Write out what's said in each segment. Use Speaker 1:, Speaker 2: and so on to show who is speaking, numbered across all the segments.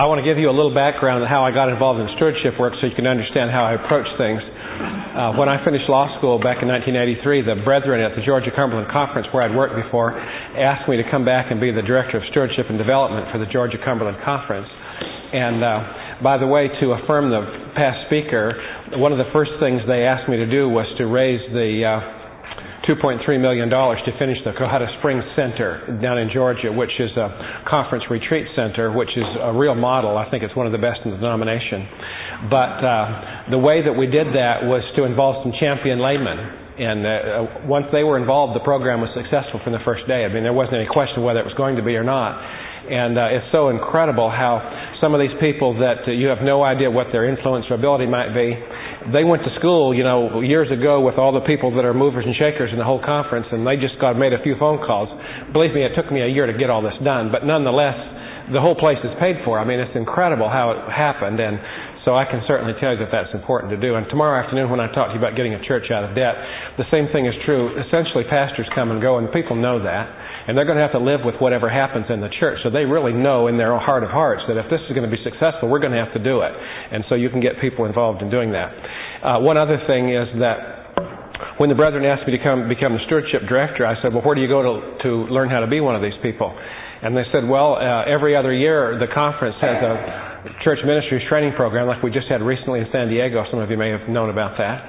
Speaker 1: I want to give you a little background on how I got involved in stewardship work so you can understand how I approach things. When I finished law school back in 1983, the brethren at the Georgia-Cumberland Conference, where I'd worked before, asked me to come back and be the Director of Stewardship and Development for the Georgia-Cumberland Conference. And by the way, to affirm the past speaker, one of the first things they asked me to do was to raise the $2.3 million to finish the Cohutta Springs Center down in Georgia, which is a conference retreat center, which is a real model. I think it's one of the best in the denomination. But the way that we did that was to involve some champion laymen. And once they were involved, the program was successful from the first day. I mean, there wasn't any question whether it was going to be or not. And it's so incredible how some of these people that you have no idea what their influence or ability might be, they went to school, years ago with all the people that are movers and shakers in the whole conference, and they just made a few phone calls. Believe me, it took me a year to get all this done, but nonetheless, the whole place is paid for. I mean, it's incredible how it happened, and so I can certainly tell you that that's important to do. And tomorrow afternoon when I talk to you about getting a church out of debt, the same thing is true. Essentially, pastors come and go, and people know that. And they're going to have to live with whatever happens in the church. So they really know in their heart of hearts that if this is going to be successful, we're going to have to do it. And so you can get people involved in doing that. One other thing is that when the brethren asked me to become the stewardship director, I said, well, where do you go to learn how to be one of these people? And they said, well, every other year the conference has a church ministries training program like we just had recently in San Diego. Some of you may have known about that.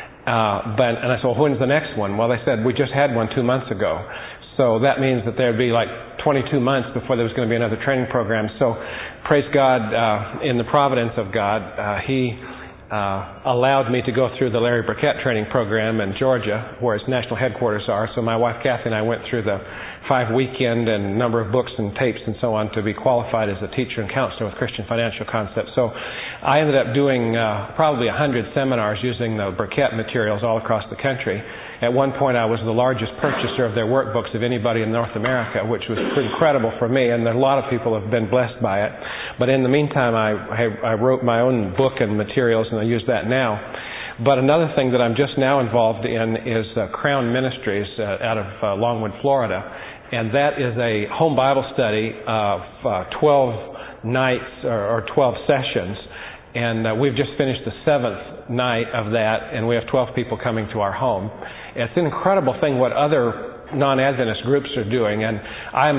Speaker 1: And I said, well, when's the next one? Well, they said, we just had one 2 months ago. So that means that there'd be like 22 months before there was going to be another training program. So praise God, in the providence of God, He allowed me to go through the Larry Burkett training program in Georgia, where its national headquarters are. So my wife Kathy and I went through the 5-weekend and number of books and tapes and so on to be qualified as a teacher and counselor with Christian Financial Concepts. So I ended up doing probably 100 seminars using the Burkett materials all across the country. At one point, I was the largest purchaser of their workbooks of anybody in North America, which was incredible for me, and a lot of people have been blessed by it. But in the meantime, I wrote my own book and materials, and I use that now. But another thing that I'm just now involved in is Crown Ministries out of Longwood, Florida, and that is a home Bible study of 12 nights or 12 sessions. And we've just finished the 7th night of that, and we have 12 people coming to our home. It's an incredible thing what other non-Adventist groups are doing, and I'm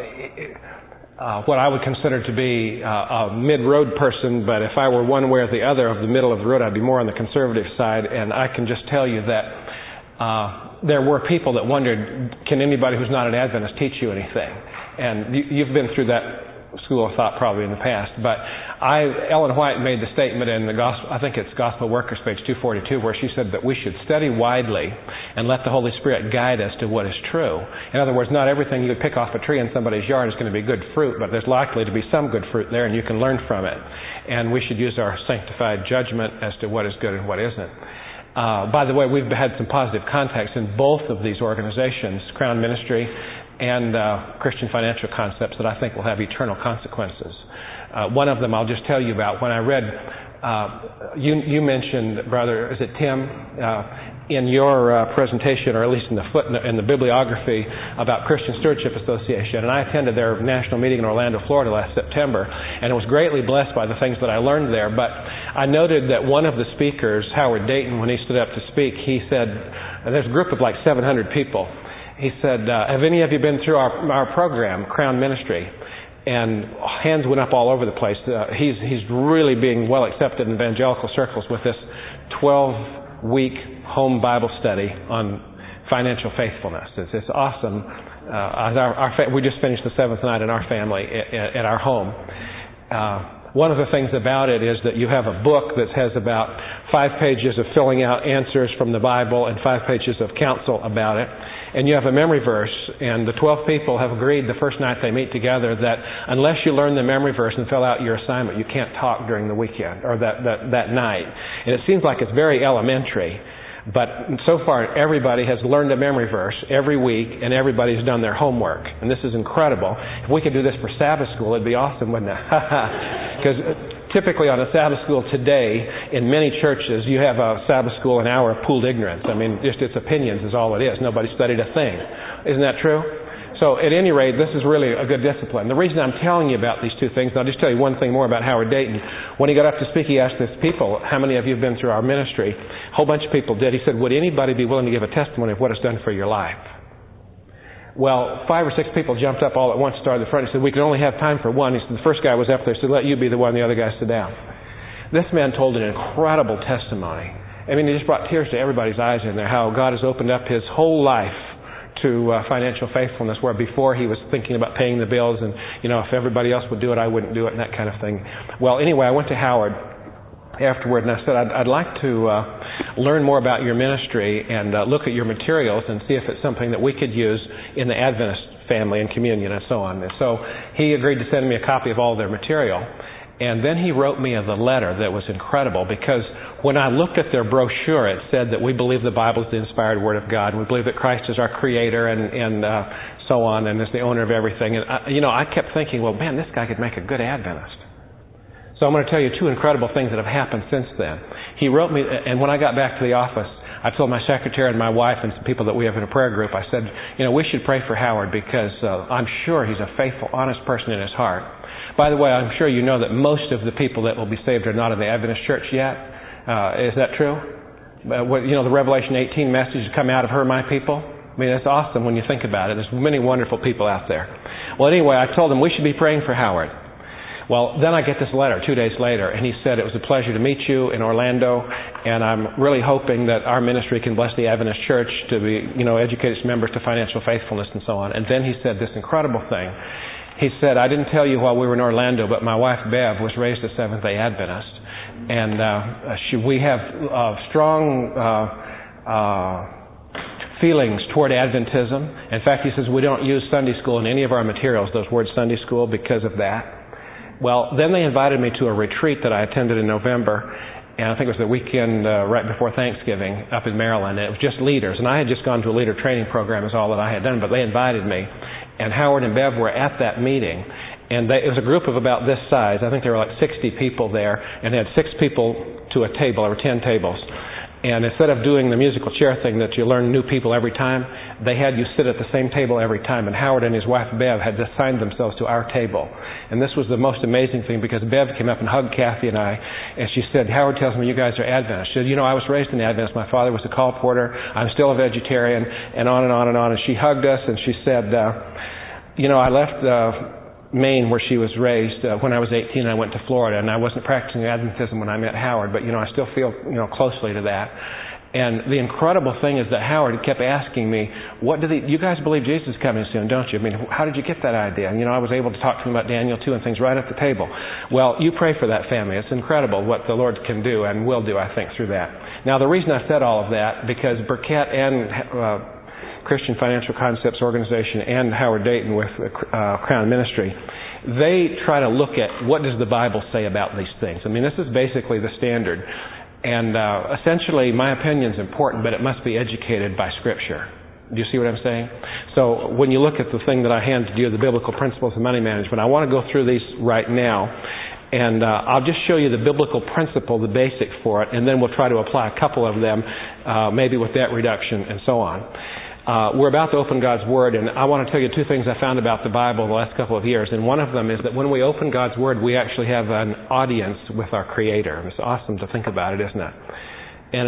Speaker 1: what I would consider to be a mid-road person, but if I were one way or the other of the middle of the road, I'd be more on the conservative side, and I can just tell you that there were people that wondered, can anybody who's not an Adventist teach you anything? And you've been through that school of thought probably in the past, but Ellen White made the statement in the Gospel, I think it's Gospel Workers, page 242, where she said that we should study widely and let the Holy Spirit guide us to what is true. In other words, not everything you pick off a tree in somebody's yard is going to be good fruit, but there's likely to be some good fruit there, and you can learn from it. And we should use our sanctified judgment as to what is good and what isn't. By the way, we've had some positive contacts in both of these organizations, Crown Ministry and Christian Financial Concepts, that I think will have eternal consequences. One of them I'll just tell you about. When I read, you mentioned, brother, is it Tim, in your presentation, or at least in the footnote, in the bibliography about Christian Stewardship Association, and I attended their national meeting in Orlando, Florida last September, and was greatly blessed by the things that I learned there. But I noted that one of the speakers, Howard Dayton, when he stood up to speak, he said, there's a group of like 700 people. He said, have any of you been through our program, Crown Ministry? And hands went up all over the place. He's really being well accepted in evangelical circles with this 12-week home Bible study on financial faithfulness. It's awesome. We just finished the 7th night in our family at our home. One of the things about it is that you have a book that has about 5 pages of filling out answers from the Bible and 5 pages of counsel about it. And you have a memory verse, and the 12 people have agreed the first night they meet together that unless you learn the memory verse and fill out your assignment, you can't talk during the weekend or that night. And it seems like it's very elementary, but so far everybody has learned a memory verse every week, and everybody's done their homework. And this is incredible. If we could do this for Sabbath school, it'd be awesome, wouldn't it? Because typically on a Sabbath school today, in many churches, you have a Sabbath school an hour of pooled ignorance. I mean, just its opinions is all it is. Nobody studied a thing. Isn't that true? So at any rate, this is really a good discipline. The reason I'm telling you about these two things, and I'll just tell you one thing more about Howard Dayton. When he got up to speak, he asked his people, how many of you have been through our ministry? A whole bunch of people did. He said, would anybody be willing to give a testimony of what it's done for your life? Well, 5 or 6 people jumped up all at once, started at the front. He said, we can only have time for one. He said, the first guy was up there. He said, let you be the one, the other guys sit down. This man told an incredible testimony. I mean, he just brought tears to everybody's eyes in there, how God has opened up his whole life to financial faithfulness, where before he was thinking about paying the bills and, if everybody else would do it, I wouldn't do it, and that kind of thing. Well, anyway, I went to Howard afterward, and I said, I'd like to learn more about your ministry and look at your materials and see if it's something that we could use in the Adventist family and communion and so on. And so he agreed to send me a copy of all their material. And then he wrote me a letter that was incredible, because when I looked at their brochure, it said that we believe the Bible is the inspired Word of God. We believe that Christ is our Creator and so on, and is the owner of everything. And I kept thinking, well, man, this guy could make a good Adventist. So I'm going to tell you 2 incredible things that have happened since then. He wrote me, and when I got back to the office, I told my secretary and my wife and some people that we have in a prayer group, I said, we should pray for Howard, because I'm sure he's a faithful, honest person in his heart. By the way, I'm sure you know that most of the people that will be saved are not in the Adventist church yet. Is that true? The Revelation 18 message has come out of her, my people. I mean, it's awesome when you think about it. There's many wonderful people out there. Well, anyway, I told them we should be praying for Howard. Well, then I get this letter 2 days later, and he said, it was a pleasure to meet you in Orlando, and I'm really hoping that our ministry can bless the Adventist church to be, educate its members to financial faithfulness and so on. And then he said this incredible thing. He said, I didn't tell you while we were in Orlando, but my wife, Bev, was raised a Seventh-day Adventist. And we have strong feelings toward Adventism. In fact, he says, we don't use Sunday school in any of our materials, those words Sunday school, because of that. Well, then they invited me to a retreat that I attended in November. And I think it was the weekend right before Thanksgiving up in Maryland. And it was just leaders. And I had just gone to a leader training program is all that I had done, but they invited me. And Howard and Bev were at that meeting. And it was a group of about this size. I think there were like 60 people there. And they had 6 people to a table. There were 10 tables. And instead of doing the musical chair thing that you learn new people every time, they had you sit at the same table every time. And Howard and his wife, Bev, had assigned themselves to our table. And this was the most amazing thing, because Bev came up and hugged Kathy and I, and she said, Howard tells me you guys are Adventists. She said, I was raised in Adventist. My father was a call porter. I'm still a vegetarian, and on and on and on. And she hugged us, and she said, I left Maine, where she was raised, when I was 18. I went to Florida, and I wasn't practicing Adventism when I met Howard, but I still feel closely to that. And the incredible thing is that Howard kept asking me, you guys believe Jesus is coming soon, don't you? I mean, how did you get that idea? And I was able to talk to him about Daniel 2 and things right at the table. Well, you pray for that family. It's incredible what the Lord can do and will do, I think, through that. Now, the reason I said all of that, because Burkett and Christian Financial Concepts Organization and Howard Dayton with Crown Ministry, they try to look at what does the Bible say about these things. I mean, this is basically the standard. And essentially, my opinion is important, but it must be educated by Scripture. Do you see what I'm saying? So when you look at the thing that I handed you, the biblical principles of money management, I want to go through these right now. And I'll just show you the biblical principle, the basic for it, and then we'll try to apply a couple of them, maybe with debt reduction and so on. We're about to open God's Word, and I want to tell you 2 things I found about the Bible the last couple of years. And one of them is that when we open God's Word, we actually have an audience with our Creator. It's awesome to think about it, isn't it? In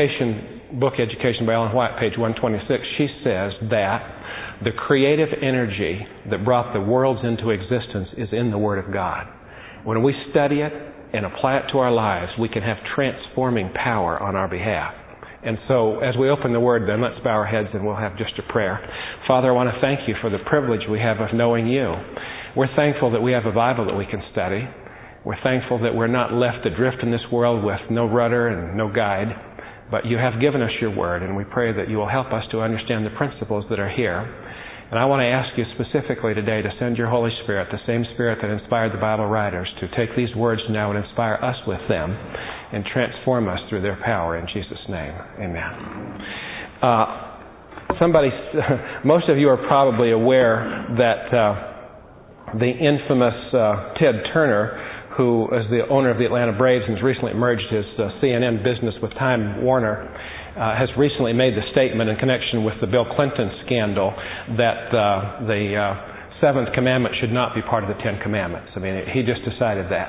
Speaker 1: an book, Education by Ellen White, page 126, she says that the creative energy that brought the worlds into existence is in the Word of God. When we study it and apply it to our lives, we can have transforming power on our behalf. And so, as we open the Word, then let's bow our heads and we'll have just a prayer. Father, I want to thank you for the privilege we have of knowing you. We're thankful that we have a Bible that we can study. We're thankful that we're not left adrift in this world with no rudder and no guide, but you have given us your Word, and we pray that you will help us to understand the principles that are here. And I want to ask you specifically today to send your Holy Spirit, the same Spirit that inspired the Bible writers, to take these words now and inspire us with them and transform us through their power in Jesus' name. Amen. Most of you are probably aware that the infamous Ted Turner, who is the owner of the Atlanta Braves and has recently merged his CNN business with Time Warner, has recently made the statement in connection with the Bill Clinton scandal that the seventh commandment should not be part of the Ten Commandments. I mean, he just decided that.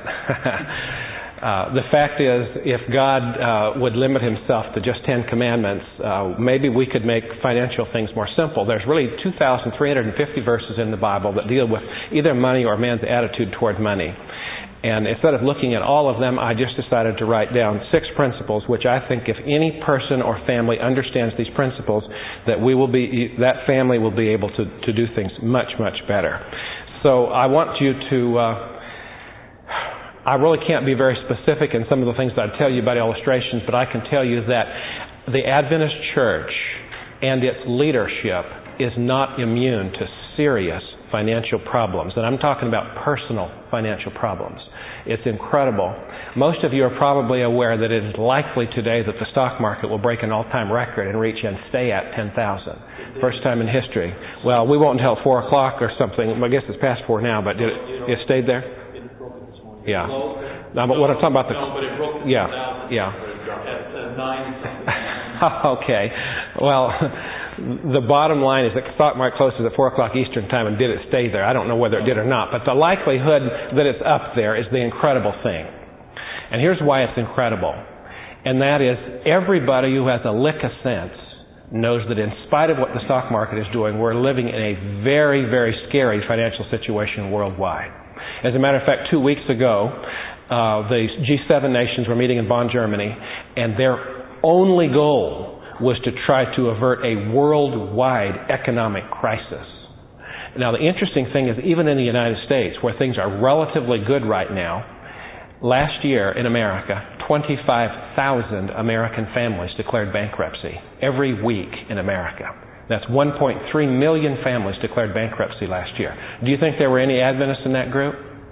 Speaker 1: The fact is, if God would limit himself to just 10 commandments, maybe we could make financial things more simple. There's really 2,350 verses in the Bible that deal with either money or man's attitude toward money. And instead of looking at all of them, I just decided to write down 6 principles, which I think if any person or family understands these principles, that that family will be able to do things much, much better. So I want you to... I really can't be very specific in some of the things that I tell you about illustrations, but I can tell you that the Adventist Church and its leadership is not immune to serious financial problems. And I'm talking about personal financial problems. It's incredible. Most of you are probably aware that it is likely today that the stock market will break an all-time record and reach and stay at 10,000. First time in history. Well, we won't until 4 o'clock or something. I guess it's past 4 now, but it stayed there? Yeah. No, but what I'm talking about
Speaker 2: but it broke the
Speaker 1: 1,000
Speaker 2: at 9 something.
Speaker 1: Okay. Well, the bottom line is that the stock market closes at 4 o'clock Eastern time, and did it stay there? I don't know whether it did or not, but the likelihood that it's up there is the incredible thing. And here's why it's incredible. And that is, everybody who has a lick of sense knows that in spite of what the stock market is doing, we're living in a very, very scary financial situation worldwide. As a matter of fact, 2 weeks ago, the G7 nations were meeting in Bonn, Germany, and their only goal was to try to avert a worldwide economic crisis. Now, the interesting thing is, even in the United States, where things are relatively good right now, last year in America, 25,000 American families declared bankruptcy every week in America. That's 1.3 million families declared bankruptcy last year. Do you think there were any Adventists in that group?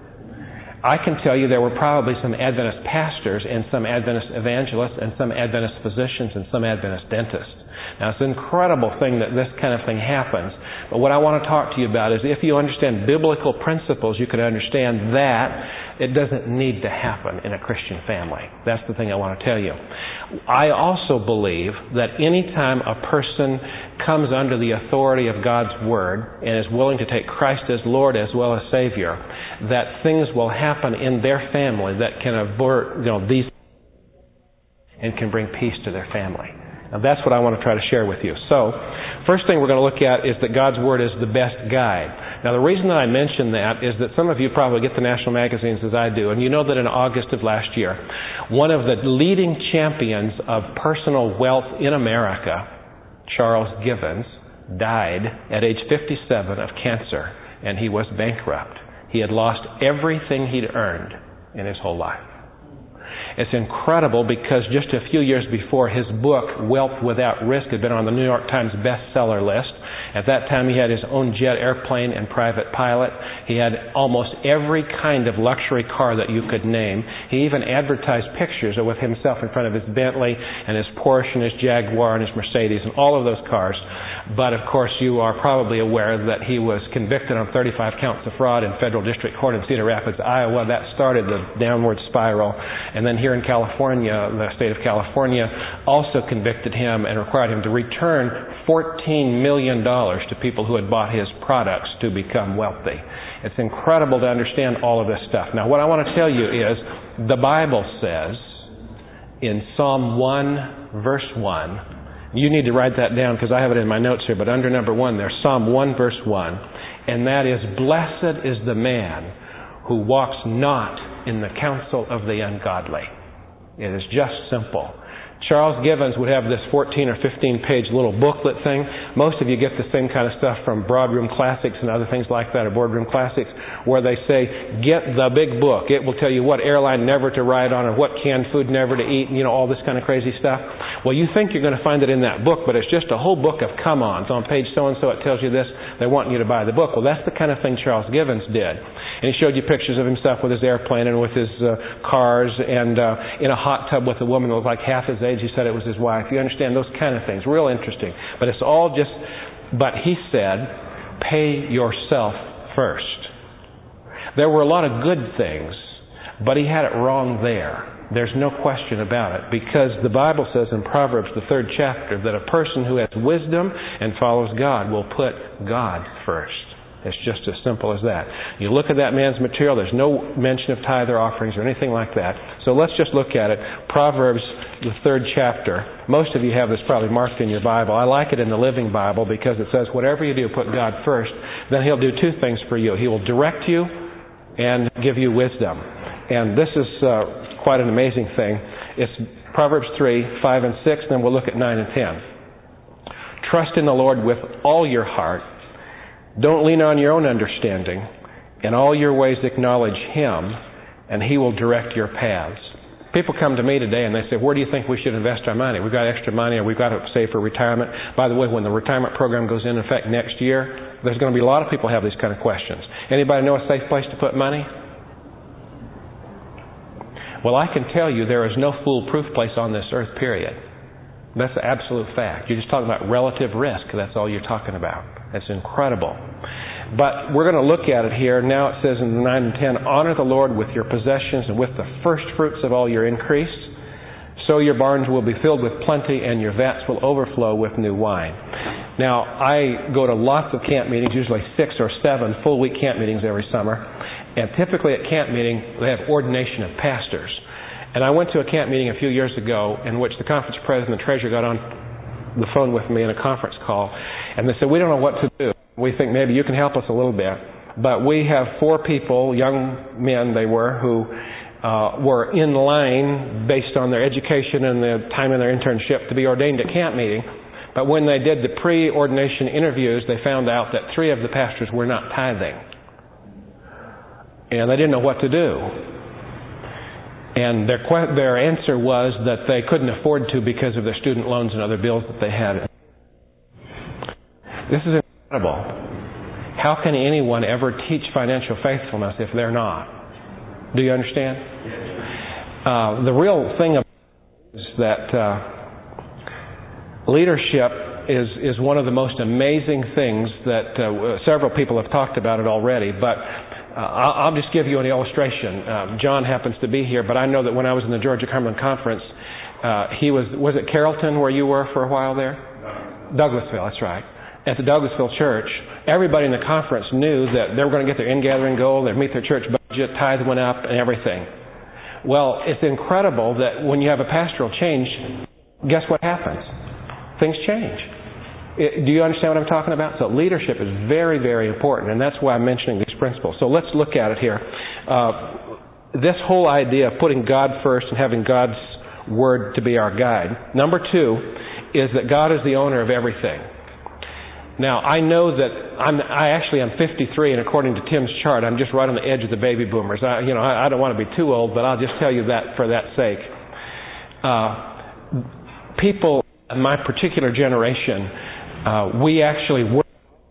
Speaker 1: I can tell you there were probably some Adventist pastors and some Adventist evangelists and some Adventist physicians and some Adventist dentists. Now, it's an incredible thing that this kind of thing happens. But what I want to talk to you about is if you understand biblical principles, you can understand that it doesn't need to happen in a Christian family. That's the thing I want to tell you. I also believe that any time a person comes under the authority of God's Word and is willing to take Christ as Lord as well as Savior, that things will happen in their family that can avert these and can bring peace to their family. Now, that's what I want to try to share with you. So, first thing we're going to look at is that God's Word is the best guide. Now, the reason that I mention that is that some of you probably get the national magazines as I do, and you know that in August of last year, one of the leading champions of personal wealth in America, Charles Givens, died at age 57 of cancer, and he was bankrupt. He had lost everything he'd earned in his whole life. It's incredible because just a few years before, his book, Wealth Without Risk, had been on the New York Times bestseller list. At that time, he had his own jet airplane and private pilot. He had almost every kind of luxury car that you could name. He even advertised pictures with himself in front of his Bentley and his Porsche and his Jaguar and his Mercedes and all of those cars. But, of course, you are probably aware that he was convicted on 35 counts of fraud in federal district court in Cedar Rapids, Iowa. That started the downward spiral. And then here in California, the state of California also convicted him and required him to return $14 million to people who had bought his products to become wealthy. It's incredible to understand all of this stuff. Now, what I want to tell you is the Bible says in Psalm 1, verse 1, you need to write that down because I have it in my notes here, but under number 1 there's Psalm 1, verse 1, and that is, "Blessed is the man who walks not in the counsel of the ungodly." It is just simple. Charles Givens would have this 14 or 15-page little booklet thing. Most of you get the same kind of stuff from Broadroom Classics and other things like that, or Boardroom Classics, where they say, get the big book. It will tell you what airline never to ride on, or what canned food never to eat, and all this kind of crazy stuff. Well, you think you're going to find it in that book, but it's just a whole book of come-ons. On page so-and-so it tells you this. They want you to buy the book. Well, that's the kind of thing Charles Givens did. And he showed you pictures of himself with his airplane and with his cars and in a hot tub with a woman that was like half his age. He said it was his wife. You understand those kind of things. Real interesting. But it's all just... But he said, pay yourself first. There were a lot of good things, but he had it wrong there. There's no question about it, because the Bible says in Proverbs, the 3rd chapter, that a person who has wisdom and follows God will put God first. It's just as simple as that. You look at that man's material, there's no mention of tithe or offerings or anything like that. So let's just look at it. Proverbs, the 3rd chapter. Most of you have this probably marked in your Bible. I like it in the Living Bible because it says, whatever you do, put God first. Then He'll do two things for you. He will direct you and give you wisdom. And this is quite an amazing thing. It's Proverbs 3, 5, and 6, then we'll look at 9 and 10. Trust in the Lord with all your heart. Don't lean on your own understanding. In all your ways acknowledge Him, and He will direct your paths. People come to me today and they say, where do you think we should invest our money? We've got extra money, or we've got to save for retirement. By the way, when the retirement program goes in effect next year, there's going to be a lot of people who have these kind of questions. Anybody know a safe place to put money? Well, I can tell you there is no foolproof place on this earth, period. That's an absolute fact. You're just talking about relative risk. That's all you're talking about. That's incredible. But we're going to look at it here. Now it says in 9 and 10, honor the Lord with your possessions and with the first fruits of all your increase. So your barns will be filled with plenty and your vats will overflow with new wine. Now, I go to lots of camp meetings, usually 6 or 7 full week camp meetings every summer. And typically at camp meeting, they have ordination of pastors. And I went to a camp meeting a few years ago in which the conference president and treasurer got on the phone with me in a conference call. And they said, we don't know what to do. We think maybe you can help us a little bit. But we have 4 people, young men they were, who were in line based on their education and the time in their internship to be ordained at camp meeting. But when they did the pre-ordination interviews, they found out that 3 of the pastors were not tithing. And they didn't know what to do. And their answer was that they couldn't afford to because of their student loans and other bills that they had. This is incredible. How can anyone ever teach financial faithfulness if they're not? Do you understand? The real thing is that leadership is one of the most amazing things that several people have talked about it already, but I'll just give you an illustration. John happens to be here, but I know that when I was in the Georgia Cumberland Conference, he was it Carrollton where you were for a while there? Douglasville, that's right. At the Douglasville church, everybody in the conference knew that they were going to get their in-gathering goal, they'd meet their church budget, tithe went up, and everything. Well, it's incredible that when you have a pastoral change, guess what happens? Things change. Do you understand what I'm talking about? So leadership is very, very important, and that's why I'm mentioning these principles. So let's look at it here. This whole idea of putting God first and having God's Word to be our guide. Number 2 is that God is the owner of everything. Now, I know that I actually am 53, and according to Tim's chart, I'm just right on the edge of the baby boomers. I don't want to be too old, but I'll just tell you that for that sake. People in my particular generation, we actually work.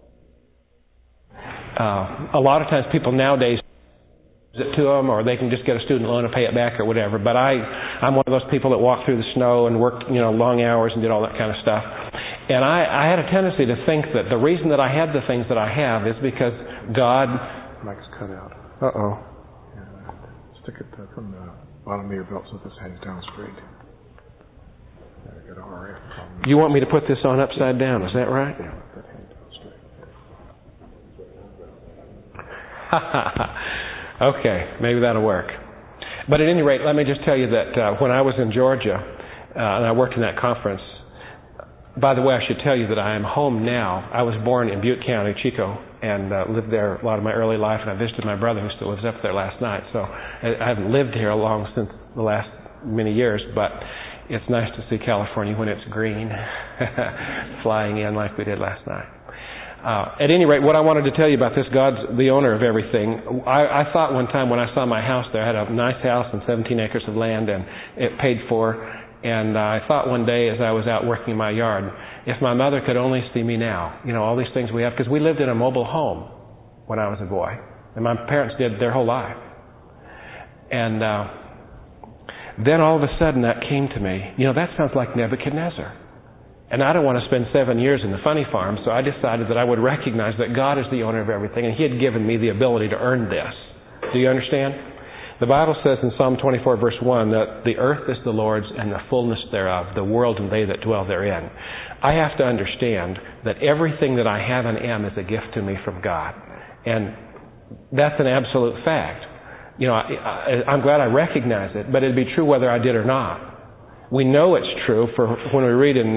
Speaker 1: A lot of times people nowadays it to them, or they can just get a student loan and pay it back or whatever. But I'm one of those people that walked through the snow and worked long hours and did all that kind of stuff. And I had a tendency to think that the reason that I had the things that I have is because God...
Speaker 2: Mike's cut out. Uh-oh. Yeah, stick it from the bottom of your belt so this hangs down straight.
Speaker 1: You want me to put this on upside down, is that right?
Speaker 2: Yeah, let that hang down straight.
Speaker 1: Okay, maybe that'll work. But at any rate, let me just tell you that when I was in Georgia, and I worked in that conference, by the way, I should tell you that I am home now. I was born in Butte County, Chico, and lived there a lot of my early life, and I visited my brother who still lives up there last night. So I haven't lived here long since the last many years, but it's nice to see California when it's green, flying in like we did last night. At any rate, what I wanted to tell you about this, God's the owner of everything. I thought one time when I saw my house there, I had a nice house and 17 acres of land, and it paid for. And I thought one day as I was out working in my yard, if my mother could only see me now, all these things we have, because we lived in a mobile home when I was a boy, and my parents did their whole life. And then all of a sudden that came to me, that sounds like Nebuchadnezzar. And I don't want to spend 7 years in the funny farm, so I decided that I would recognize that God is the owner of everything, and He had given me the ability to earn this. Do you understand? The Bible says in Psalm 24, verse 1, that the earth is the Lord's and the fullness thereof, the world and they that dwell therein. I have to understand that everything that I have and am is a gift to me from God. And that's an absolute fact. You know, I'm glad I recognize it, but it'd be true whether I did or not. We know it's true for when we read in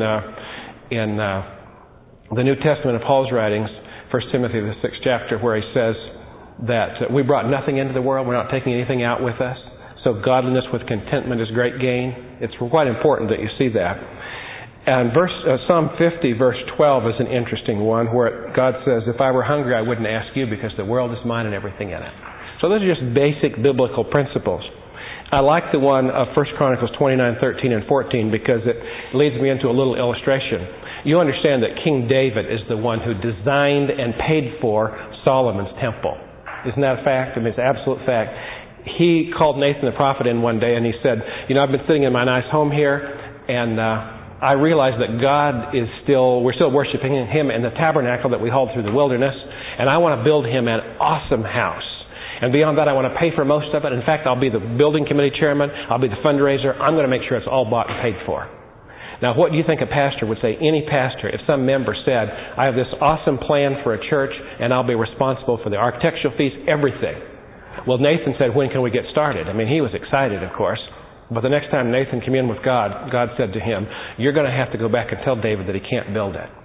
Speaker 1: the New Testament of Paul's writings, 1 Timothy, the 6th chapter, where he says that we brought nothing into the world, we're not taking anything out with us, so godliness with contentment is great gain. It's quite important that you see that. And Psalm 50, verse 12 is an interesting one, where God says, if I were hungry, I wouldn't ask you, because the world is mine and everything in it. So those are just basic biblical principles. I like the one of 1 Chronicles 29, 13, and 14, because it leads me into a little illustration. You understand that King David is the one who designed and paid for Solomon's temple. Isn't that a fact? I mean, it's an absolute fact. He called Nathan the prophet in one day, and he said, you know, I've been sitting in my nice home here, and I realize that we're still worshiping Him in the tabernacle that we hauled through the wilderness, and I want to build Him an awesome house. And beyond that, I want to pay for most of it. In fact, I'll be the building committee chairman. I'll be the fundraiser. I'm going to make sure it's all bought and paid for. Now, what do you think a pastor would say? Any pastor, if some member said, I have this awesome plan for a church, and I'll be responsible for the architectural fees, everything. Well, Nathan said, when can we get started? I mean, he was excited, of course. But the next time Nathan came in with God, God said to him, you're going to have to go back and tell David that he can't build it,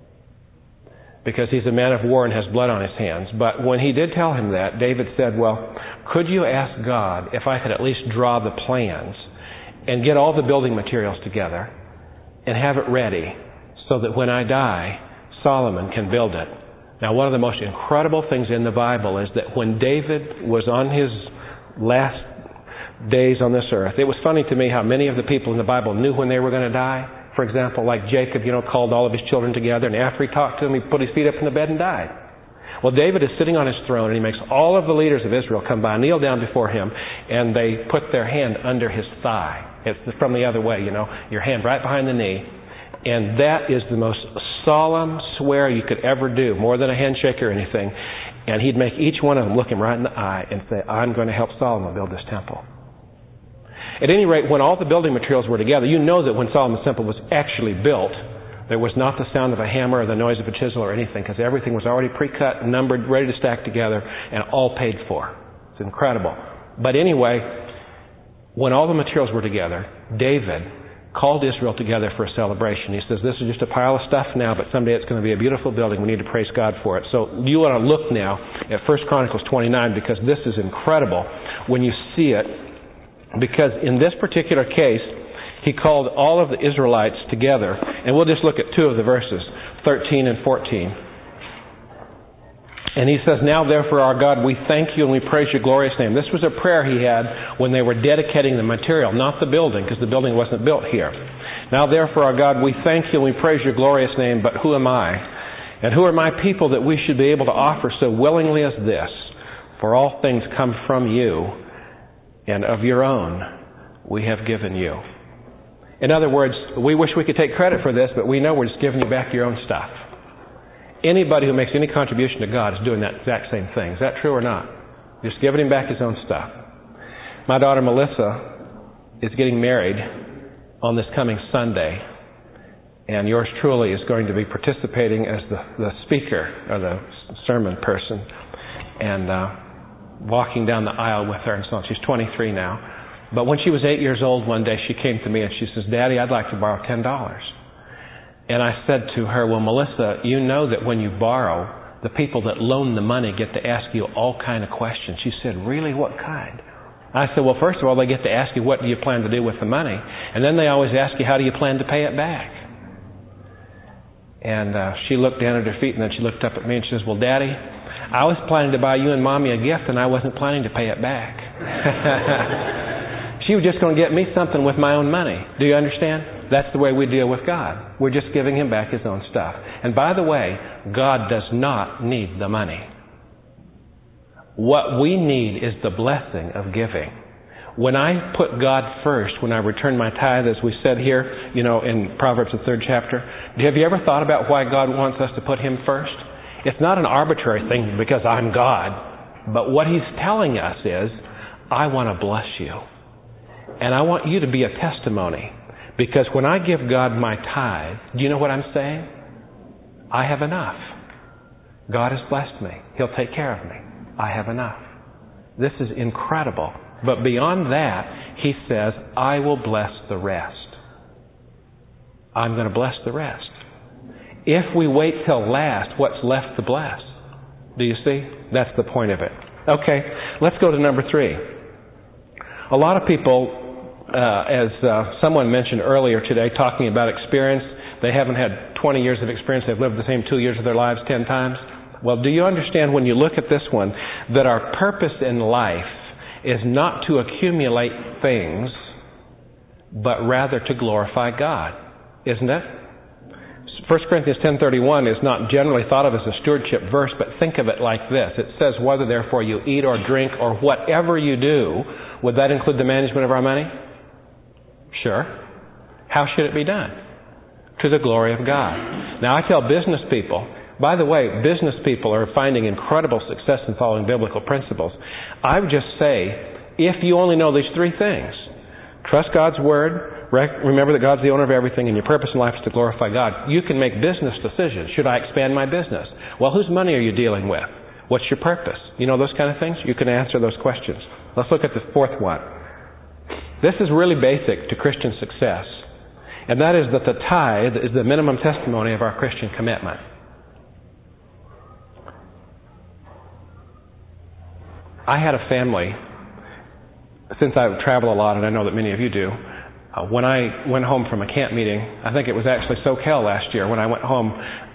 Speaker 1: because he's a man of war and has blood on his hands. But when he did tell him that, David said, well, could you ask God if I could at least draw the plans and get all the building materials together and have it ready so that when I die, Solomon can build it. Now, one of the most incredible things in the Bible is that when David was on his last days on this earth, it was funny to me how many of the people in the Bible knew when they were going to die. For example, like Jacob, called all of his children together, and after he talked to them, he put his feet up in the bed and died. Well, David is sitting on his throne, and he makes all of the leaders of Israel come by, kneel down before him, and they put their hand under his thigh. It's from the other way, your hand right behind the knee. And that is the most solemn swear you could ever do, more than a handshake or anything. And he'd make each one of them look him right in the eye and say, I'm going to help Solomon build this temple. At any rate, when all the building materials were together, you know that when Solomon's temple was actually built, there was not the sound of a hammer or the noise of a chisel or anything, because everything was already pre-cut, numbered, ready to stack together, and all paid for. It's incredible. But anyway, when all the materials were together, David called Israel together for a celebration. He says, this is just a pile of stuff now, but someday it's going to be a beautiful building. We need to praise God for it. So you want to look now at 1 Chronicles 29, because this is incredible when you see it. Because in this particular case, he called all of the Israelites together. And we'll just look at two of the verses, 13 and 14. And he says, now therefore, our God, we thank you and we praise your glorious name. This was a prayer he had when they were dedicating the material, not the building, because the building wasn't built here. Now therefore, our God, we thank you and we praise your glorious name, but who am I? And who are my people that we should be able to offer so willingly as this? For all things come from you, and of your own we have given you. In other words, we wish we could take credit for this, but we know we're just giving you back your own stuff. Anybody who makes any contribution to God is doing that exact same thing. Is that true or not? Just giving him back his own stuff. My daughter Melissa is getting married on this coming Sunday, and yours truly is going to be participating as the speaker or the sermon person, and walking down the aisle with her and so on. She's 23 now. But when she was 8 years old, one day she came to me and she says, Daddy, I'd like to borrow $10. And I said to her, well, Melissa, you know that when you borrow, the people that loan the money get to ask you all kind of questions. She said, really? What kind? I said, well, first of all, they get to ask you, what do you plan to do with the money? And then they always ask you, how do you plan to pay it back? And she looked down at her feet, and then she looked up at me and she says, well, Daddy, I was planning to buy you and Mommy a gift, and I wasn't planning to pay it back. She was just going to get me something with my own money. Do you understand? That's the way we deal with God. We're just giving him back his own stuff. And by the way, God does not need the money. What we need is the blessing of giving. When I put God first, when I return my tithe, as we said here, in Proverbs, the 3rd chapter, have you ever thought about why God wants us to put him first? It's not an arbitrary thing because I'm God. But what he's telling us is, I want to bless you. And I want you to be a testimony. Because when I give God my tithe, do you know what I'm saying? I have enough. God has blessed me. He'll take care of me. I have enough. This is incredible. But beyond that, he says, I will bless the rest. I'm going to bless the rest. If we wait till last, what's left to bless? Do you see? That's the point of it. Okay, let's go to number 3. A lot of people, as someone mentioned earlier today, talking about experience, they haven't had 20 years of experience. They've lived the same 2 years of their lives 10 times. Well, do you understand when you look at this one that our purpose in life is not to accumulate things, but rather to glorify God? Isn't it? 1 Corinthians 10:31 is not generally thought of as a stewardship verse, but think of it like this. It says, whether therefore you eat or drink or whatever you do, would that include the management of our money? Sure. How should it be done? To the glory of God. Now I tell business people, by the way, business people are finding incredible success in following biblical principles. I would just say, if you only know these 3 things, trust God's Word, remember that God's the owner of everything, and your purpose in life is to glorify God, you can make business decisions. Should I expand my business? Well, whose money are you dealing with? What's your purpose? You know those kind of things? You can answer those questions. Let's look at the 4th one. This is really basic to Christian success, and that is that the tithe is the minimum testimony of our Christian commitment. I had a family, since I travel a lot, and I know that many of you do, when I went home from a camp meeting, I think it was actually SoCal last year, when I went home,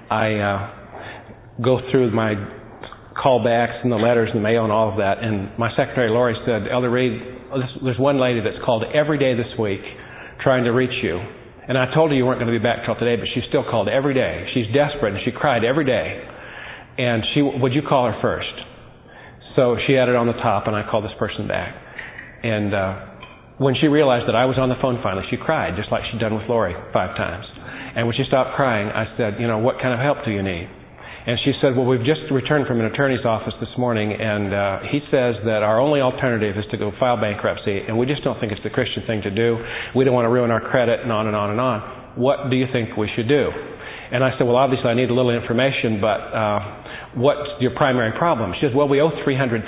Speaker 1: I go through my callbacks and the letters and the mail and all of that, and my secretary, Lori, said, Elder Reed, there's one lady that's called every day this week trying to reach you. And I told her you weren't going to be back till today, but she still called every day. She's desperate, and she cried every day. And would you call her first? So she had it on the top, and I called this person back. And when she realized that I was on the phone finally, she cried, just like she'd done with Lori 5 times. And when she stopped crying, I said, what kind of help do you need? And she said, well, we've just returned from an attorney's office this morning, and he says that our only alternative is to go file bankruptcy, and we just don't think it's the Christian thing to do. We don't want to ruin our credit, and on and on and on. What do you think we should do? And I said, well, obviously I need a little information, but what's your primary problem? She says, well, we owe $300,000.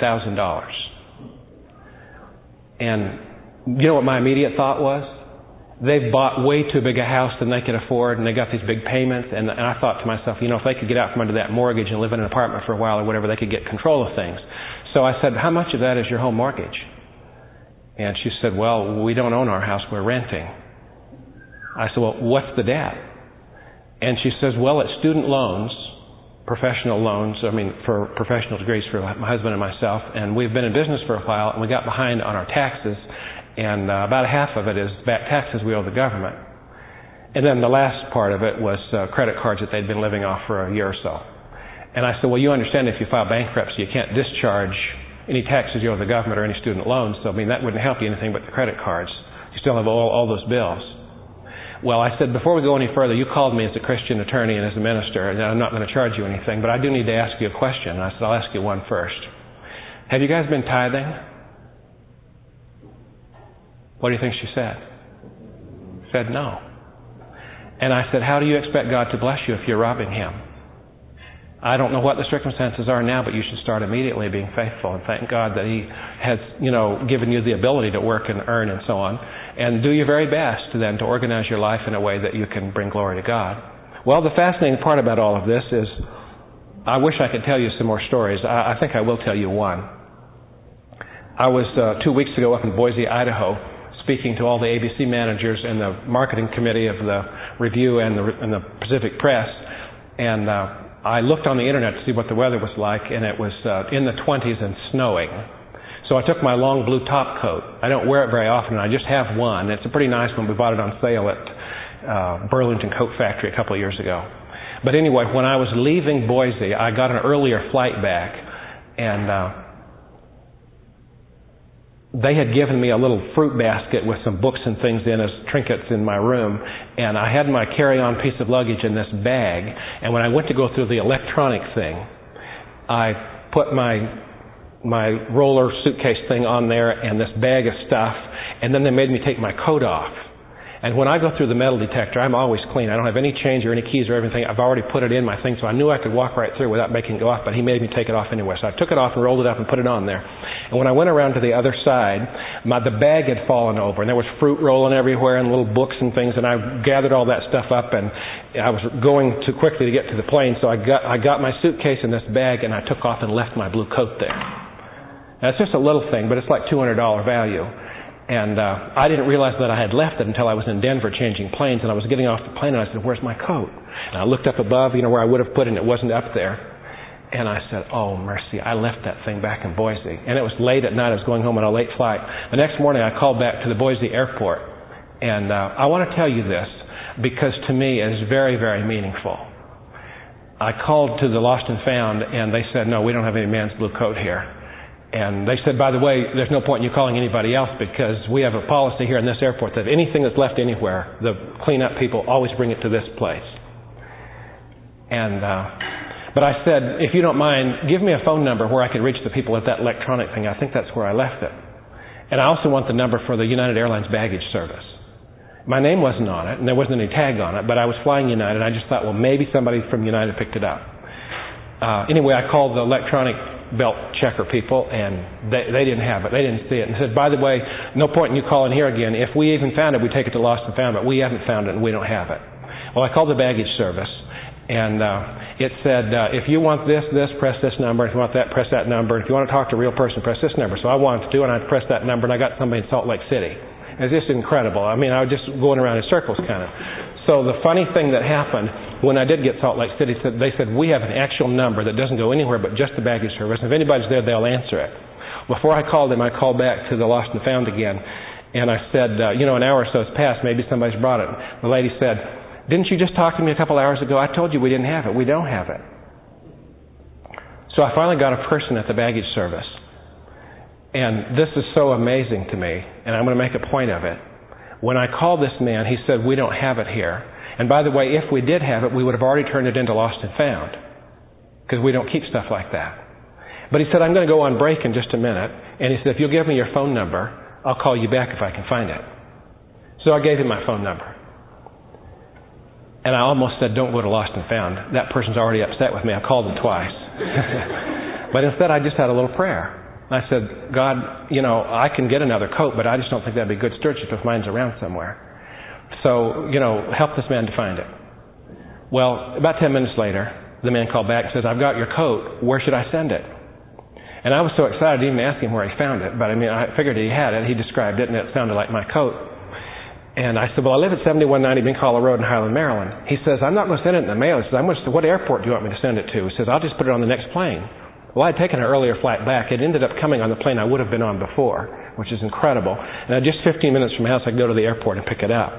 Speaker 1: And you know what my immediate thought was? They've bought way too big a house than they could afford, and they got these big payments. And I thought to myself, if they could get out from under that mortgage and live in an apartment for a while or whatever, they could get control of things. So I said, how much of that is your home mortgage? And she said, well, we don't own our house, we're renting. I said, well, what's the debt? And she says, well, it's student loans, professional loans, for professional degrees for my husband and myself, and we've been in business for a while, and we got behind on our taxes, and about half of it is back taxes we owe the government. And then the last part of it was credit cards that they'd been living off for a year or so. And I said, well, you understand if you file bankruptcy, you can't discharge any taxes you owe the government or any student loans, so that wouldn't help you anything but the credit cards. You still have all those bills. Well, I said, before we go any further, you called me as a Christian attorney and as a minister, and I'm not going to charge you anything, but I do need to ask you a question. And I said, I'll ask you one first. Have you guys been tithing? What do you think she said? Said no. And I said, how do you expect God to bless you if you're robbing Him? I don't know what the circumstances are now, but you should start immediately being faithful and thank God that He has, given you the ability to work and earn and so on. And do your very best then to organize your life in a way that you can bring glory to God. Well, the fascinating part about all of this is I wish I could tell you some more stories. I think I will tell you one. I was 2 weeks ago up in Boise, Idaho, speaking to all the ABC managers and the marketing committee of the Review and the Pacific Press, and I looked on the internet to see what the weather was like, and it was in the 20s and snowing. So I took my long blue top coat. I don't wear it very often, and I just have one. It's a pretty nice one. We bought it on sale at Burlington Coat Factory a couple of years ago. But anyway, when I was leaving Boise, I got an earlier flight back, and they had given me a little fruit basket with some books and things in as trinkets in my room, and I had my carry-on piece of luggage in this bag, and when I went to go through the electronic thing, I put my my roller suitcase thing on there and this bag of stuff, and then they made me take my coat off. And when I go through the metal detector, I'm always clean. I don't have any change or any keys or everything. I've already put it in my thing, so I knew I could walk right through without making it go off, but he made me take it off anyway. So I took it off and rolled it up and put it on there. And when I went around to the other side, the bag had fallen over, and there was fruit rolling everywhere and little books and things, and I gathered all that stuff up, and I was going too quickly to get to the plane, so I got my suitcase in this bag, and I took off and left my blue coat there. Now, it's just a little thing, but it's like $200 value. And I didn't realize that I had left it until I was in Denver changing planes, and I was getting off the plane, and I said, "Where's my coat?" And I looked up above, where I would have put it, and it wasn't up there. And I said, "Oh, mercy, I left that thing back in Boise." And it was late at night. I was going home on a late flight. The next morning, I called back to the Boise airport. And I want to tell you this, because to me it is very, very meaningful. I called to the Lost and Found, and they said, "No, we don't have any man's blue coat here." And they said, "By the way, there's no point in you calling anybody else, because we have a policy here in this airport that anything that's left anywhere, the cleanup people always bring it to this place." And but I said, "If you don't mind, give me a phone number where I could reach the people at that electronic thing. I think that's where I left it. And I also want the number for the United Airlines baggage service." My name wasn't on it, and there wasn't any tag on it, but I was flying United. I just thought, well, maybe somebody from United picked it up. Anyway, I called the electronic belt checker people, and they didn't have it. They didn't see it. And said, "By the way, no point in you calling here again. If we even found it, we take it to Lost and Found, but we haven't found it, and we don't have it." Well, I called the baggage service, and it said, "If you want this, press this number. If you want that, press that number. If you want to talk to a real person, press this number." So I wanted to do it, and I pressed that number, and I got somebody in Salt Lake City. It was just incredible. I mean, I was just going around in circles, kind of. So the funny thing that happened when I did get Salt Lake City, they said, "We have an actual number that doesn't go anywhere but just the baggage service. If anybody's there, they'll answer it." Before I called them, I called back to the Lost and Found again, and I said, "An hour or so has passed. Maybe somebody's brought it." The lady said, "Didn't you just talk to me a couple hours ago? I told you we didn't have it. We don't have it." So I finally got a person at the baggage service. And this is so amazing to me, and I'm going to make a point of it. When I called this man, he said, "We don't have it here. And by the way, if we did have it, we would have already turned it into Lost and Found, because we don't keep stuff like that." But he said, "I'm going to go on break in just a minute." And he said, "If you'll give me your phone number, I'll call you back if I can find it." So I gave him my phone number. And I almost said, "Don't go to Lost and Found. That person's already upset with me. I called them twice." But instead, I just had a little prayer. I said, "God, I can get another coat, but I just don't think that'd be good stewardship if mine's around somewhere. So, help this man to find it." Well, about 10 minutes later, the man called back and says, "I've got your coat. Where should I send it?" And I was so excited I didn't even ask him where he found it. But I figured he had it. He described it, and it sounded like my coat. And I said, "Well, I live at 7190 Bincala Road in Highland, Maryland." He says, "I'm not going to send it in the mail." He says, "What airport do you want me to send it to?" He says, "I'll just put it on the next plane." Well, I'd taken an earlier flight back. It ended up coming on the plane I would have been on before, which is incredible. And just 15 minutes from my house, I could go to the airport and pick it up.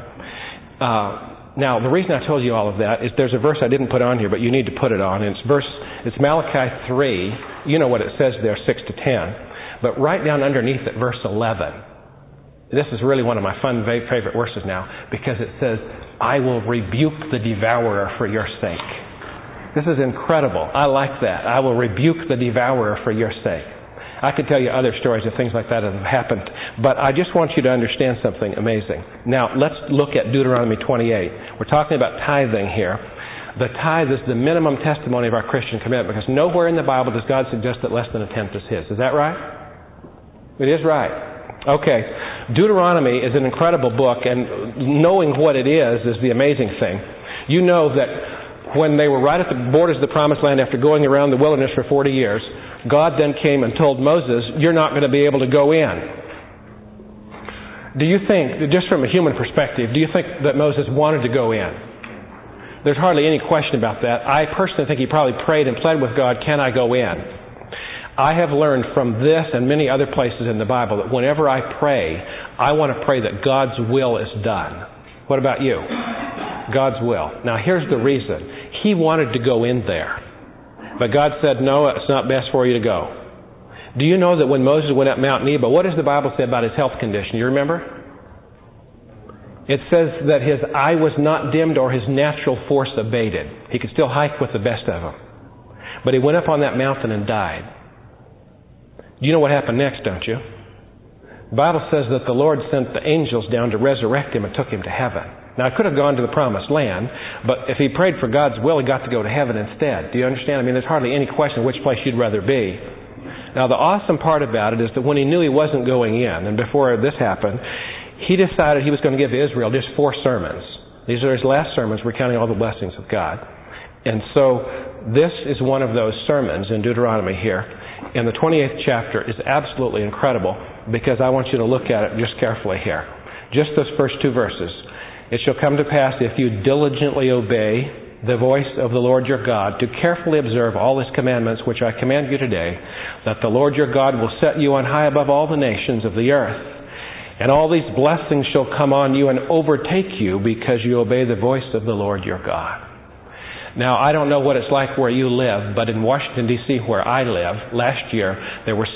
Speaker 1: Now, the reason I told you all of that is there's a verse I didn't put on here, but you need to put it on. And it's Malachi 3. You know what it says there, 6 to 10. But right down underneath it, verse 11. This is really one of my fun, favorite verses now, because it says, "I will rebuke the devourer for your sake." This is incredible. I like that. I will rebuke the devourer for your sake. I could tell you other stories of things like that have happened, but I just want you to understand something amazing. Now, let's look at Deuteronomy 28. We're talking about tithing here. The tithe is the minimum testimony of our Christian commitment, because nowhere in the Bible does God suggest that less than a tenth is His. Is that right? It is right. Okay. Deuteronomy is an incredible book, and knowing what it is the amazing thing. You know that when they were right at the borders of the Promised Land after going around the wilderness for 40 years, God then came and told Moses, "You're not going to be able to go in." Do you think, just from a human perspective, do you think that Moses wanted to go in? There's hardly any question about that. I personally think he probably prayed and pled with God, "Can I go in?" I have learned from this and many other places in the Bible that whenever I pray, I want to pray that God's will is done. What about you? God's will. Now here's the reason. He wanted to go in there. But God said, "No, it's not best for you to go." Do you know that when Moses went up Mount Nebo, what does the Bible say about his health condition? You remember? It says that his eye was not dimmed or his natural force abated. He could still hike with the best of them. But he went up on that mountain and died. You know what happened next, don't you? The Bible says that the Lord sent the angels down to resurrect him and took him to heaven. Now, I could have gone to the promised land, but if he prayed for God's will, he got to go to heaven instead. Do you understand? I mean, there's hardly any question which place you'd rather be. Now, the awesome part about it is that when he knew he wasn't going in, and before this happened, he decided he was going to give Israel just 4 sermons. These are his last sermons recounting all the blessings of God. And so this is one of those sermons in Deuteronomy here. And the 28th chapter is absolutely incredible because I want you to look at it just carefully here. Just those first 2 verses. It shall come to pass if you diligently obey the voice of the Lord your God, to carefully observe all his commandments which I command you today, that the Lord your God will set you on high above all the nations of the earth. And all these blessings shall come on you and overtake you because you obey the voice of the Lord your God. Now, I don't know what it's like where you live, but in Washington, D.C., where I live, last year, there were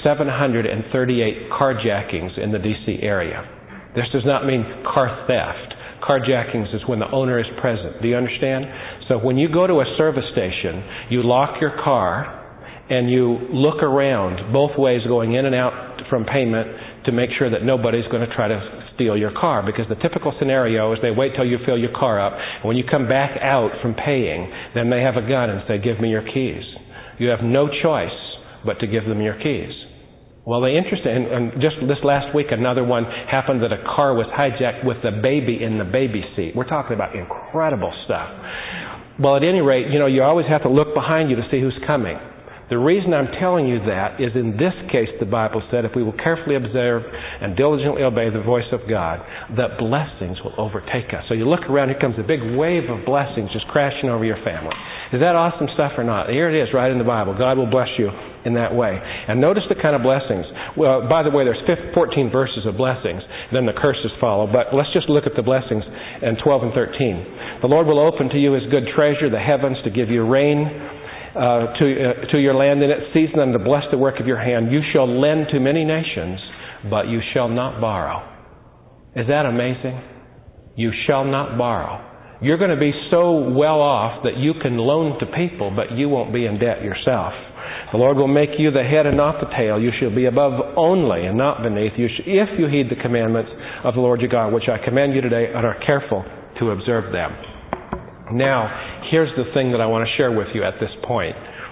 Speaker 1: 738 carjackings in the D.C. area. This does not mean car theft. Carjackings is when the owner is present. Do you understand? So when you go to a service station, you lock your car and you look around both ways going in and out from payment to make sure that nobody's going to try to steal your car. Because the typical scenario is they wait till you fill your car up. And when you come back out from paying, then they have a gun and say, give me your keys. You have no choice but to give them your keys. Well, and just this last week, another one happened that a car was hijacked with the baby in the baby seat. We're talking about incredible stuff. Well, at any rate, you always have to look behind you to see who's coming. The reason I'm telling you that is in this case, the Bible said, if we will carefully observe and diligently obey the voice of God, that blessings will overtake us. So you look around, here comes a big wave of blessings just crashing over your family. Is that awesome stuff or not? Here it is right in the Bible. God will bless you in that way. And notice the kind of blessings. Well, by the way, there's 14 verses of blessings. Then the curses follow. But let's just look at the blessings in 12 and 13. The Lord will open to you his good treasure, the heavens, to give you rain to your land in its season, and to bless the work of your hand. You shall lend to many nations, but you shall not borrow. Is that amazing? You shall not borrow. You're going to be so well off that you can loan to people, but you won't be in debt yourself. The Lord will make you the head and not the tail. You shall be above only and not beneath. If you heed the commandments of the Lord your God, which I command you today, and are careful to observe them. Now, here's the thing that I want to share with you at this point.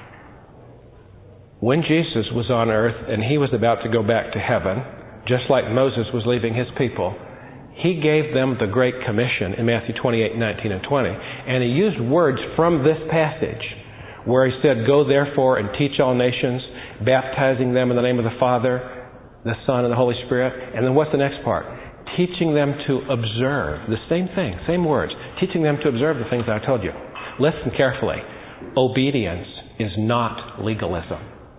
Speaker 1: When Jesus was on earth and he was about to go back to heaven, just like Moses was leaving his people, he gave them the Great Commission in Matthew 28, 19, and 20. And he used words from this passage where he said, go therefore and teach all nations, baptizing them in the name of the Father, the Son, and the Holy Spirit. And then what's the next part? Teaching them to observe. The same thing, same words. Teaching them to observe the things I told you. Listen carefully. Obedience is not legalism.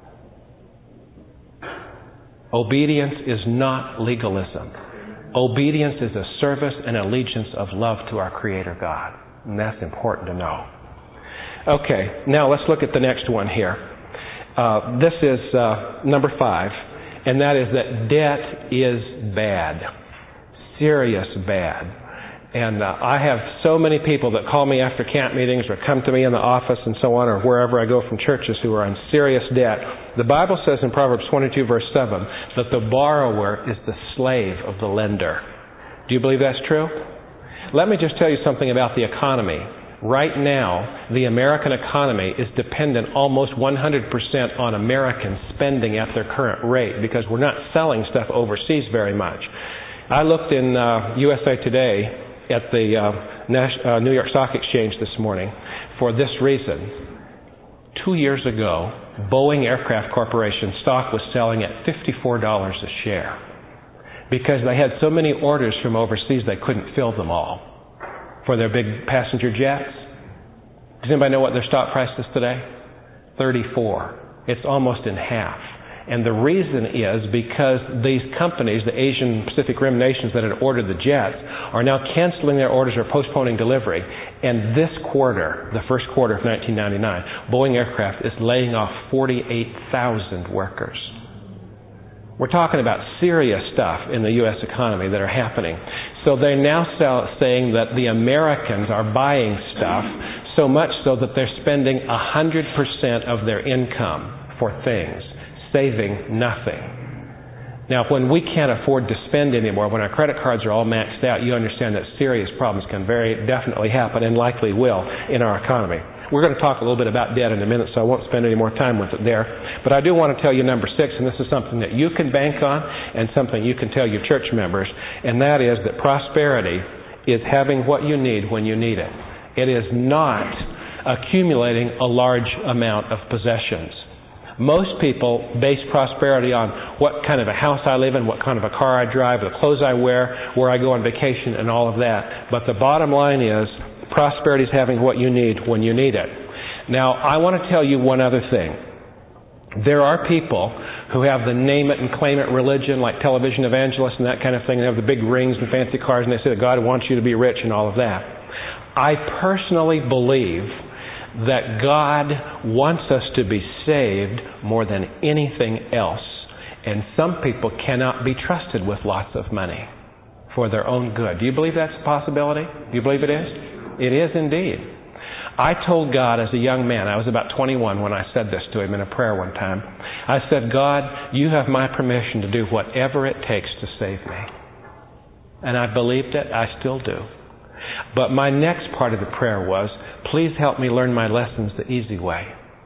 Speaker 1: Obedience is not legalism. Obedience is a service and allegiance of love to our Creator God. And that's important to know. Okay, now let's look at the next one here. This is number 5, and that is that debt is bad. Serious bad. And I have so many people that call me after camp meetings or come to me in the office and so on, or wherever I go from churches, who are in serious debt. The Bible says in Proverbs 22 verse 7 that the borrower is the slave of the lender. Do you believe that's true? Let me just tell you something about the economy. Right now, the American economy is dependent almost 100% on Americans spending at their current rate, because we're not selling stuff overseas very much. I looked in USA Today at the New York Stock Exchange this morning for this reason. 2 years ago, Boeing Aircraft Corporation stock was selling at $54 a share because they had so many orders from overseas they couldn't fill them all for their big passenger jets. Does anybody know what their stock price is today? 34. It's almost in half. And the reason is because these companies, the Asian Pacific Rim nations that had ordered the jets, are now canceling their orders or postponing delivery. And this quarter, the first quarter of 1999, Boeing Aircraft is laying off 48,000 workers. We're talking about serious stuff in the U.S. economy that are happening. So they're now saying that the Americans are buying stuff so much so that they're spending 100% of their income for things. saving nothing. Now, when we can't afford to spend anymore, when our credit cards are all maxed out, you understand that serious problems can very definitely happen and likely will in our economy. We're going to talk a little bit about debt in a minute, so I won't spend any more time with it there. But I do want to tell you number 6, and this is something that you can bank on and something you can tell your church members, and that is that prosperity is having what you need when you need it. It is not accumulating a large amount of possessions. Most people base prosperity on what kind of a house I live in, what kind of a car I drive, the clothes I wear, where I go on vacation, and all of that. But the bottom line is, prosperity is having what you need when you need it. Now, I want to tell you one other thing. There are people who have the name it and claim it religion, like television evangelists and that kind of thing. They have the big rings and fancy cars, and they say that God wants you to be rich and all of that. I personally believe that God wants us to be saved more than anything else. And some people cannot be trusted with lots of money for their own good. Do you believe that's a possibility? Do you believe it is? It is indeed. I told God as a young man, I was about 21 when I said this to Him in a prayer one time. I said, God, you have my permission to do whatever it takes to save me. And I believed it. I still do. But my next part of the prayer was, please help me learn my lessons the easy way.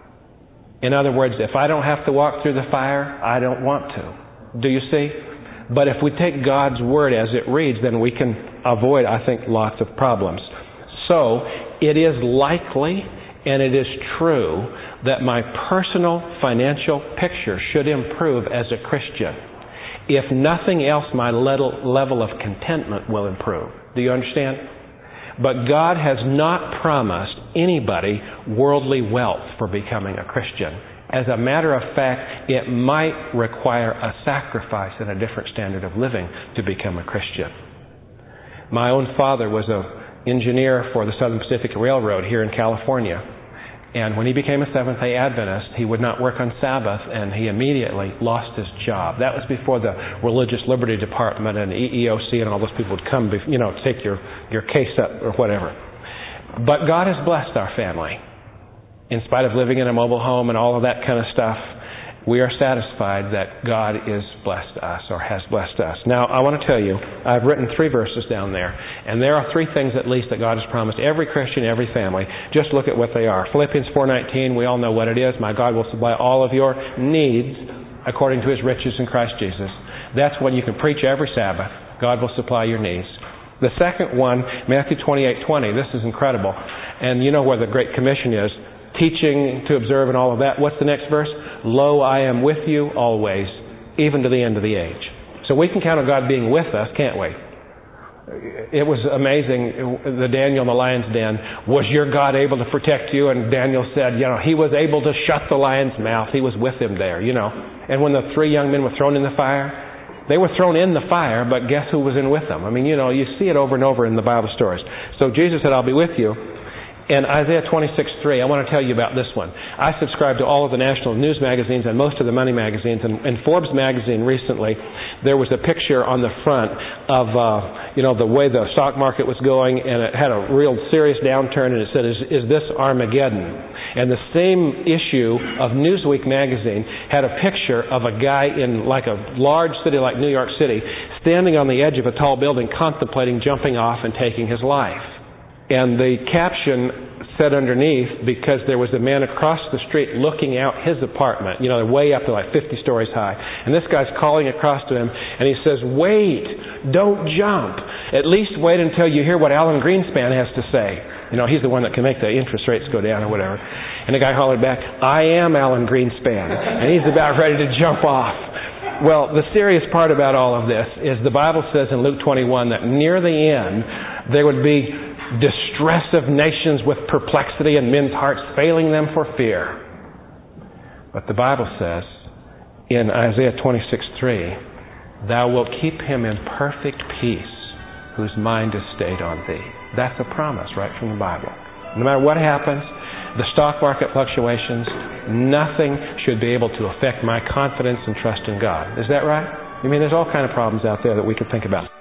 Speaker 1: In other words, if I don't have to walk through the fire, I don't want to. Do you see? But if we take God's Word as it reads, then we can avoid, I think, lots of problems. So, it is likely and it is true that my personal financial picture should improve as a Christian. If nothing else, my level of contentment will improve. Do you understand? But God has not promised anybody worldly wealth for becoming a Christian. As a matter of fact, it might require a sacrifice and a different standard of living to become a Christian. My own father was an engineer for the Southern Pacific Railroad here in California. And when he became a Seventh-day Adventist, he would not work on Sabbath, and he immediately lost his job. That was before the Religious Liberty Department and EEOC and all those people would come, take your case up or whatever. But God has blessed our family. In spite of living in a mobile home and all of that kind of stuff, we are satisfied that God is blessed us or has blessed us. Now, I want to tell you, I've written 3 verses down there, and there are 3 things at least that God has promised every Christian, every family. Just look at what they are. Philippians 4:19, we all know what it is. My God will supply all of your needs according to His riches in Christ Jesus. That's when you can preach every Sabbath. God will supply your needs. The second one, Matthew 28:20. This is incredible. And you know where the Great Commission is. Teaching to observe and all of that. What's the next verse? Lo, I am with you always, even to the end of the age. So we can count on God being with us, can't we? It was amazing, the Daniel in the lion's den. Was your God able to protect you? And Daniel said, He was able to shut the lion's mouth. He was with him there, And when the 3 young men were thrown in the fire, they were thrown in the fire, but guess who was in with them? I mean, you see it over and over in the Bible stories. So Jesus said, I'll be with you. And Isaiah 26:3, I want to tell you about this one. I subscribe to all of the national news magazines and most of the money magazines. And in Forbes magazine recently, there was a picture on the front of, the way the stock market was going, and it had a real serious downturn, and it said, is this Armageddon? And the same issue of Newsweek magazine had a picture of a guy in like a large city like New York City, standing on the edge of a tall building, contemplating jumping off and taking his life. And the caption said underneath, because there was a man across the street looking out his apartment, they're way up to like 50 stories high. And this guy's calling across to him, and he says, wait, don't jump. At least wait until you hear what Alan Greenspan has to say. He's the one that can make the interest rates go down or whatever. And the guy hollered back, I am Alan Greenspan. And he's about ready to jump off. Well, the serious part about all of this is the Bible says in Luke 21 that near the end, there would be distress of nations with perplexity and men's hearts failing them for fear. But the Bible says in Isaiah 26:3, thou wilt keep him in perfect peace whose mind is stayed on thee. That's a promise right from the Bible. No matter what happens, the stock market fluctuations, nothing should be able to affect my confidence and trust in God. Is that right? There's all kinds of problems out there that we can think about.